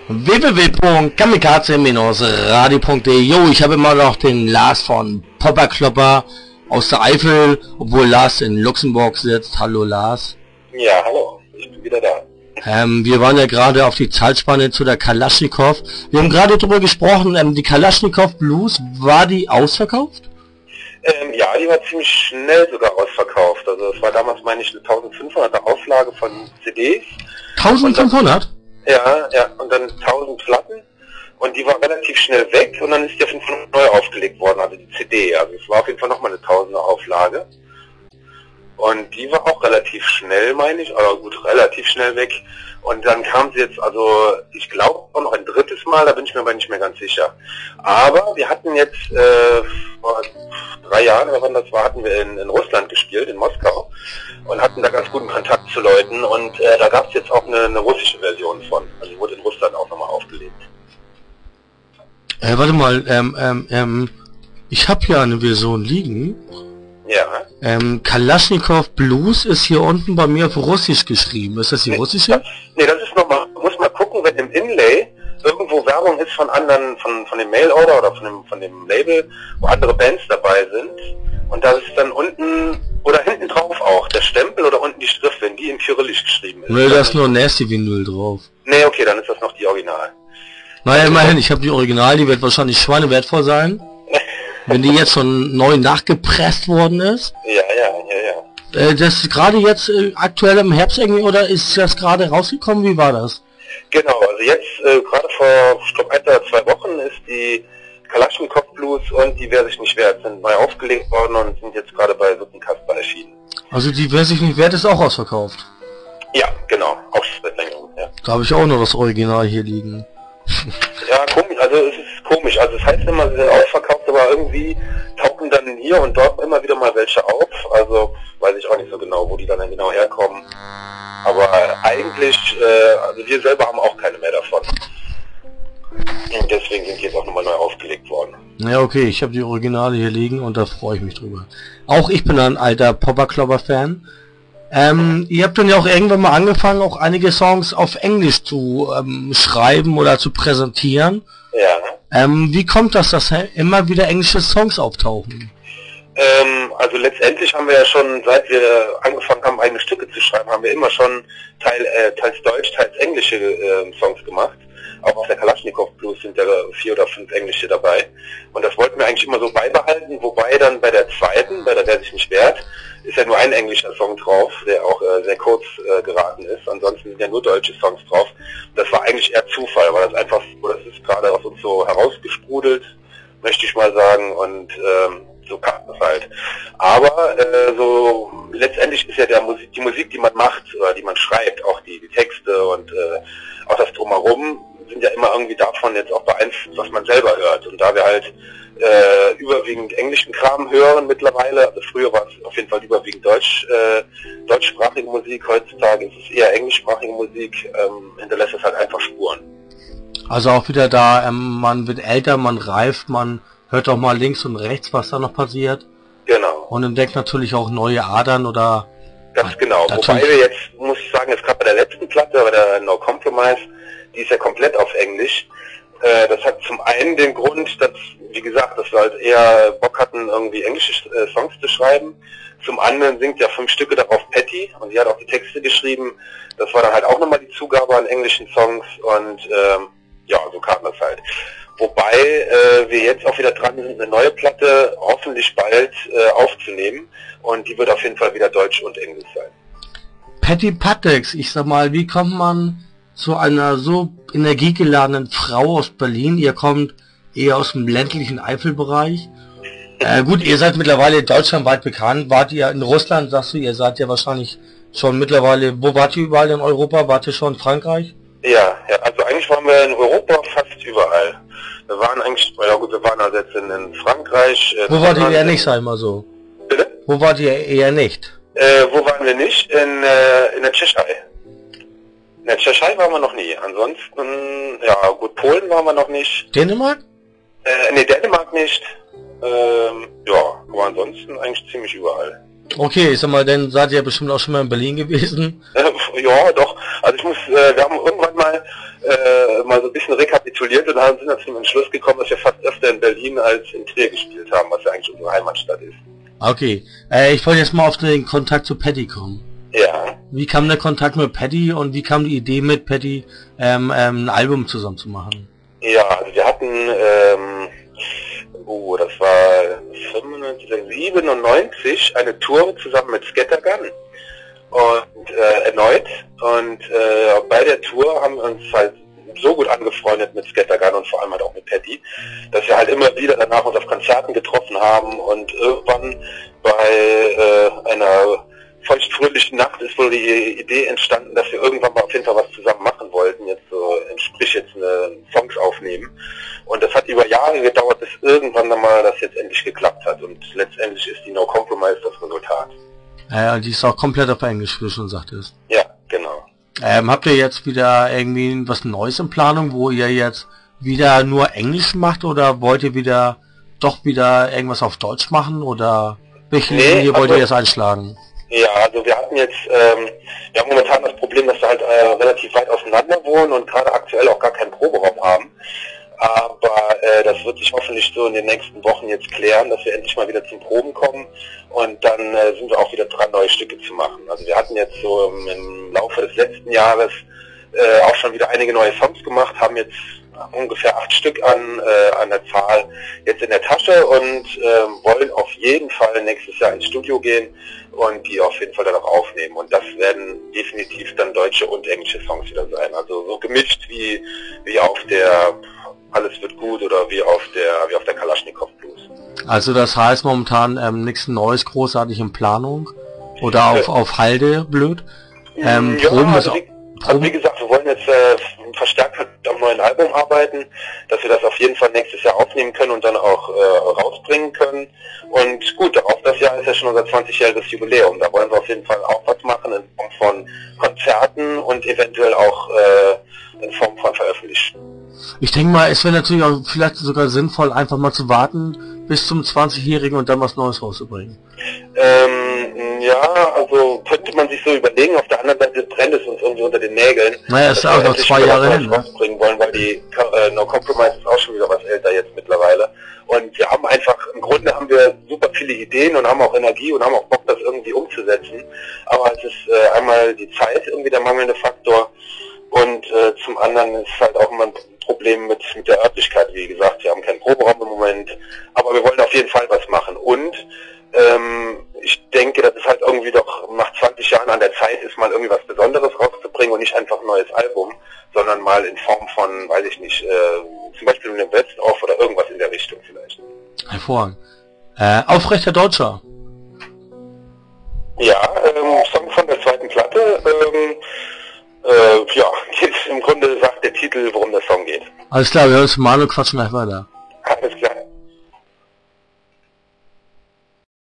www.kamikaze-radio.de. Jo, ich habe immer noch den Lars von Popperklopper aus der Eifel, obwohl Lars in Luxemburg sitzt. Hallo Lars. Ja, hallo, ich bin wieder da. Wir waren ja gerade auf die Zeitspanne zu der Kalaschnikow. Wir haben gerade darüber gesprochen, die Kalaschnikow Blues, war die ausverkauft? Ja, die war ziemlich schnell sogar ausverkauft. Also es war damals, meine ich, eine 1500er Auflage von CDs. 1500? Ja, und dann 1000 Platten. Und die war relativ schnell weg und dann ist die auf jeden Fall neu aufgelegt worden, also die CD. Also es war auf jeden Fall nochmal eine 1000er Auflage. Und die war auch relativ schnell, meine ich, aber gut, relativ schnell weg. Und dann kam sie jetzt, also ich glaube auch noch ein drittes Mal, da bin ich mir aber nicht mehr ganz sicher. Aber wir hatten jetzt vor 3 Jahren, oder wann das war, hatten wir in Russland gespielt, in Moskau. Und hatten da ganz guten Kontakt zu Leuten. Und da gab es jetzt auch eine russische Version von. Also die wurde in Russland auch nochmal aufgelegt. Warte mal, ich habe ja eine Version liegen. Ja. Kalaschnikow Blues ist hier unten bei mir auf Russisch geschrieben. Ist das die russische? Nee, das ist nochmal, muss mal gucken, wenn im Inlay irgendwo Werbung ist von anderen, von dem Mail-Order oder von dem Label, wo andere Bands dabei sind. Und da ist dann unten oder hinten drauf auch der Stempel oder unten die Schrift, wenn die in Kyrillisch geschrieben ist. Nee, da ist nur Nasty Vinyl drauf. Nee, okay, dann ist das noch die Original. Naja, immerhin, ich habe die Original, die wird wahrscheinlich schweinewertvoll sein. Wenn die jetzt so neu nachgepresst worden ist. Ja. Das ist gerade jetzt aktuell im Herbst irgendwie, oder ist das gerade rausgekommen? Wie war das? Genau, also jetzt gerade vor, ich glaube, 1 oder 2 Wochen ist die Kalaschnikow Blues und die Wer sich nicht wert sind neu aufgelegt worden und sind jetzt gerade bei Suppenkasper erschienen. Also die Wer sich nicht wert ist auch ausverkauft? Ja, genau, auch seit längerem, ja. Da habe ich auch noch das Original hier liegen. Ja, komisch, also es ist komisch, also es heißt immer, sie sind ausverkauft, aber irgendwie tauchen dann hier und dort immer wieder mal welche auf, also weiß ich auch nicht so genau, wo die dann genau herkommen, aber eigentlich, also wir selber haben auch keine mehr davon. Und deswegen sind die jetzt auch nochmal neu aufgelegt worden. Ja, okay, ich habe die Originale hier liegen und da freue ich mich drüber. Auch ich bin ein alter Popperklopper-Fan. Ihr habt dann ja auch irgendwann mal angefangen, auch einige Songs auf Englisch zu schreiben oder zu präsentieren. Ja. Wie kommt das, dass immer wieder englische Songs auftauchen? Also letztendlich haben wir ja schon, seit wir angefangen haben, eigene Stücke zu schreiben, haben wir immer schon teils deutsch, teils englische Songs gemacht. Auch auf der Kalaschnikow Blues sind ja 4 oder 5 englische dabei. Und das wollten wir eigentlich immer so beibehalten, wobei dann bei der zweiten, bei der Wer sich nicht wert, ist ja nur ein englischer Song drauf, der auch sehr kurz geraten ist. Ansonsten sind ja nur deutsche Songs drauf. Das war eigentlich eher Zufall, weil das einfach so, das ist gerade aus uns so herausgesprudelt, möchte ich mal sagen, und so kam das halt. Aber so letztendlich ist ja die Musik, die man macht oder die man schreibt, auch die Texte und auch das Drumherum, sind ja immer irgendwie davon jetzt auch beeinflusst, was man selber hört. Und da wir halt überwiegend englischen Kram hören mittlerweile, also früher war es auf jeden Fall überwiegend deutschsprachige Musik, heutzutage ist es eher englischsprachige Musik, hinterlässt es halt einfach Spuren. Also auch wieder da, man wird älter, man reift, man hört auch mal links und rechts, was da noch passiert. Genau. Und entdeckt natürlich auch neue Adern oder... Ganz genau. Wobei wir jetzt, muss ich sagen, jetzt gerade bei der letzten Platte, bei der No Compromise, die ist ja komplett auf Englisch. Das hat zum einen den Grund, dass, wie gesagt, dass wir halt eher Bock hatten, irgendwie englische Songs zu schreiben. Zum anderen singt ja 5 Stücke darauf Patty und sie hat auch die Texte geschrieben. Das war dann halt auch nochmal die Zugabe an englischen Songs und ja, so kam das halt. Wobei wir jetzt auch wieder dran sind, eine neue Platte hoffentlich bald aufzunehmen und die wird auf jeden Fall wieder deutsch und englisch sein. Patty Patex, ich sag mal, wie kommt man zu einer so energiegeladenen Frau aus Berlin? Ihr kommt eher aus dem ländlichen Eifelbereich. Gut, ihr seid mittlerweile deutschlandweit bekannt. Wart ihr in Russland, sagst du, ihr seid ja wahrscheinlich schon mittlerweile, wo wart ihr überall in Europa? Wart ihr schon in Frankreich? Ja, also eigentlich waren wir in Europa fast überall. Wir waren eigentlich, ja gut, wir waren also jetzt in Frankreich. Wo wart ihr eher nicht, sag mal so? Bitte? Wo wart ihr eher nicht? Wo waren wir nicht? In der Tschechei. In der Tschechei waren wir noch nie. Ansonsten, ja gut, Polen waren wir noch nicht. Dänemark? Nee, Dänemark nicht. Ja, aber ansonsten eigentlich ziemlich überall. Okay, ich sag mal, dann seid ihr bestimmt auch schon mal in Berlin gewesen. Ja, doch. Also ich muss, wir haben irgendwann mal so ein bisschen rekapituliert und sind dann zum Entschluss gekommen, dass wir fast öfter in Berlin als in Trier gespielt haben, was ja eigentlich unsere Heimatstadt ist. Okay, ich wollte jetzt mal auf den Kontakt zu Paddy kommen. Ja. Wie kam der Kontakt mit Paddy und wie kam die Idee mit Paddy, ein Album zusammen zu machen? Ja, also wir hatten, das war 97 eine Tour zusammen mit Scattergun und erneut und bei der Tour haben wir uns halt so gut angefreundet mit Scattergun und vor allem halt auch mit Paddy, dass wir halt immer wieder danach uns auf Konzerten getroffen haben und irgendwann bei einer feuchtfröhlichen Nacht ist wohl die Idee entstanden, dass wir irgendwann mal auf jeden Fall was zusammen machen wollten, sprich jetzt Songs aufnehmen. Und das hat über Jahre gedauert, bis irgendwann dann mal das jetzt endlich geklappt hat. Und letztendlich ist die No Compromise das Resultat. Die ist auch komplett auf Englisch, wie du schon sagtest. Ja, genau. Habt ihr jetzt wieder irgendwie was Neues in Planung, wo ihr jetzt wieder nur Englisch macht oder wollt ihr doch wieder irgendwas auf Deutsch machen oder welche Linie wollt ihr jetzt einschlagen? Ja, also wir hatten jetzt, wir haben momentan das Problem, dass wir halt relativ weit auseinander wohnen und gerade aktuell auch gar keinen Proberaum haben. Aber das wird sich hoffentlich so in den nächsten Wochen jetzt klären, dass wir endlich mal wieder zum Proben kommen und dann sind wir auch wieder dran, neue Stücke zu machen. Also wir hatten jetzt so im Laufe des letzten Jahres auch schon wieder einige neue Songs gemacht, haben jetzt ungefähr 8 Stück an der Zahl jetzt in der Tasche und wollen auf jeden Fall nächstes Jahr ins Studio gehen und die auf jeden Fall dann auch aufnehmen. Und das werden definitiv dann deutsche und englische Songs wieder sein. Also so gemischt wie auf der Alles wird gut oder wie auf der Kalaschnikow Blues. Also das heißt momentan nichts Neues großartig in Planung oder auf Halde blöd. Proben also wie gesagt, wir wollen jetzt verstärkt am neuen Album arbeiten, dass wir das auf jeden Fall nächstes Jahr aufnehmen können und dann auch rausbringen können. Und gut, auch das Jahr ist ja schon unser 20-jähriges Jubiläum. Da wollen wir auf jeden Fall auch was machen in Form von Konzerten und eventuell auch in Form von Veröffentlichungen. Ich denke mal, es wäre natürlich auch vielleicht sogar sinnvoll, einfach mal zu warten bis zum 20-Jährigen und dann was Neues rauszubringen. Ja, also könnte man sich so überlegen. Auf der anderen Seite brennt es uns irgendwie unter den Nägeln. Naja, ist auch noch 2 Jahre hin. Rausbringen wollen, weil die No Compromise ist auch schon wieder was älter jetzt mittlerweile. Und wir haben einfach, im Grunde haben wir super viele Ideen und haben auch Energie und haben auch Bock, das irgendwie umzusetzen. Aber es ist einmal die Zeit irgendwie der mangelnde Faktor. Und zum anderen ist halt auch immer ein Problem mit der Örtlichkeit, wie gesagt, wir haben keinen Proberaum im Moment, aber wir wollen auf jeden Fall was machen. Und ich denke, dass es halt irgendwie doch nach 20 Jahren an der Zeit ist, mal irgendwie was Besonderes rauszubringen und nicht einfach ein neues Album, sondern mal in Form von, weiß ich nicht, zum Beispiel einem Best-of oder irgendwas in der Richtung vielleicht. Hervorragend. Aufrechter Deutscher. Ja, Song von der zweiten Platte, im Grunde sagt der Titel, worum der Song geht. Alles klar, wir hören uns mal und quatschen gleich weiter.